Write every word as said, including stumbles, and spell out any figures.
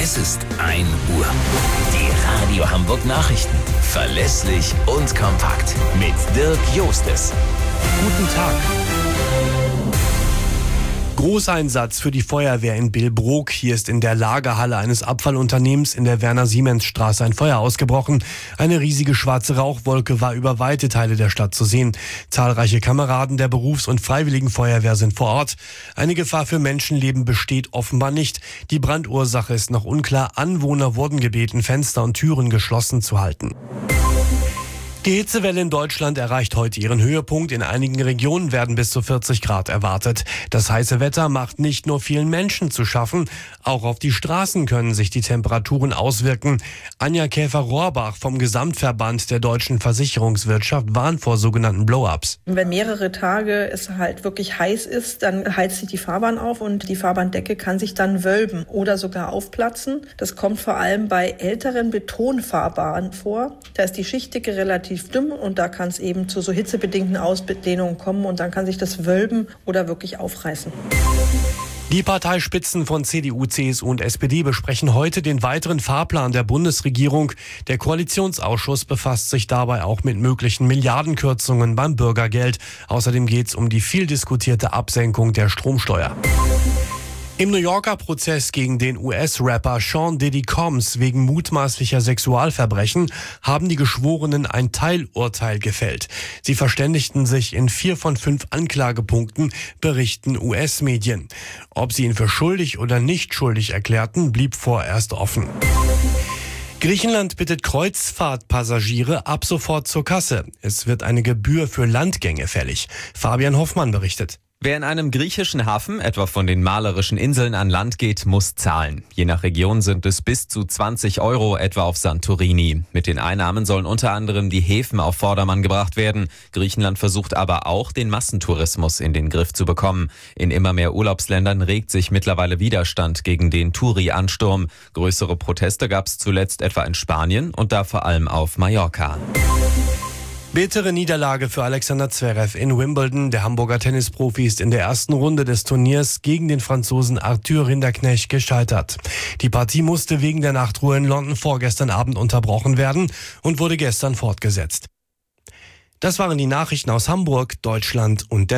Es ist ein Uhr. Die Radio Hamburg Nachrichten. Verlässlich und kompakt. Mit Dirk Jostes. Guten Tag. Großeinsatz für die Feuerwehr in Billbrook. Hier ist in der Lagerhalle eines Abfallunternehmens in der Werner-Siemens-Straße ein Feuer ausgebrochen. Eine riesige schwarze Rauchwolke war über weite Teile der Stadt zu sehen. Zahlreiche Kameraden der Berufs- und Freiwilligen Feuerwehr sind vor Ort. Eine Gefahr für Menschenleben besteht offenbar nicht. Die Brandursache ist noch unklar. Anwohner wurden gebeten, Fenster und Türen geschlossen zu halten. Die Hitzewelle in Deutschland erreicht heute ihren Höhepunkt. In einigen Regionen werden bis zu vierzig Grad erwartet. Das heiße Wetter macht nicht nur vielen Menschen zu schaffen, auch auf die Straßen können sich die Temperaturen auswirken. Anja Käfer-Rohrbach vom Gesamtverband der deutschen Versicherungswirtschaft warnt vor sogenannten Blow-ups. Wenn mehrere Tage es halt wirklich heiß ist, dann heizt sich die Fahrbahn auf und die Fahrbahndecke kann sich dann wölben oder sogar aufplatzen. Das kommt vor allem bei älteren Betonfahrbahnen vor. Da ist die Schichtdicke relativ dünn und da kann es eben zu so hitzebedingten Ausdehnungen kommen und dann kann sich das wölben oder wirklich aufreißen. Die Parteispitzen von C D U, C S U und S P D besprechen heute den weiteren Fahrplan der Bundesregierung. Der Koalitionsausschuss befasst sich dabei auch mit möglichen Milliardenkürzungen beim Bürgergeld. Außerdem geht es um die viel diskutierte Absenkung der Stromsteuer. Im New Yorker Prozess gegen den U S-Rapper Sean Diddy Combs wegen mutmaßlicher Sexualverbrechen haben die Geschworenen ein Teilurteil gefällt. Sie verständigten sich in vier von fünf Anklagepunkten, berichten U S-Medien. Ob sie ihn für schuldig oder nicht schuldig erklärten, blieb vorerst offen. Griechenland bittet Kreuzfahrtpassagiere ab sofort zur Kasse. Es wird eine Gebühr für Landgänge fällig. Fabian Hoffmann berichtet. Wer in einem griechischen Hafen, etwa von den malerischen Inseln an Land geht, muss zahlen. Je nach Region sind es bis zu zwanzig Euro, etwa auf Santorini. Mit den Einnahmen sollen unter anderem die Häfen auf Vordermann gebracht werden. Griechenland versucht aber auch, den Massentourismus in den Griff zu bekommen. In immer mehr Urlaubsländern regt sich mittlerweile Widerstand gegen den Touri-Ansturm. Größere Proteste gab es zuletzt etwa in Spanien und da vor allem auf Mallorca. Bittere Niederlage für Alexander Zverev in Wimbledon. Der Hamburger Tennisprofi ist in der ersten Runde des Turniers gegen den Franzosen Arthur Rinderknecht gescheitert. Die Partie musste wegen der Nachtruhe in London vorgestern Abend unterbrochen werden und wurde gestern fortgesetzt. Das waren die Nachrichten aus Hamburg, Deutschland und der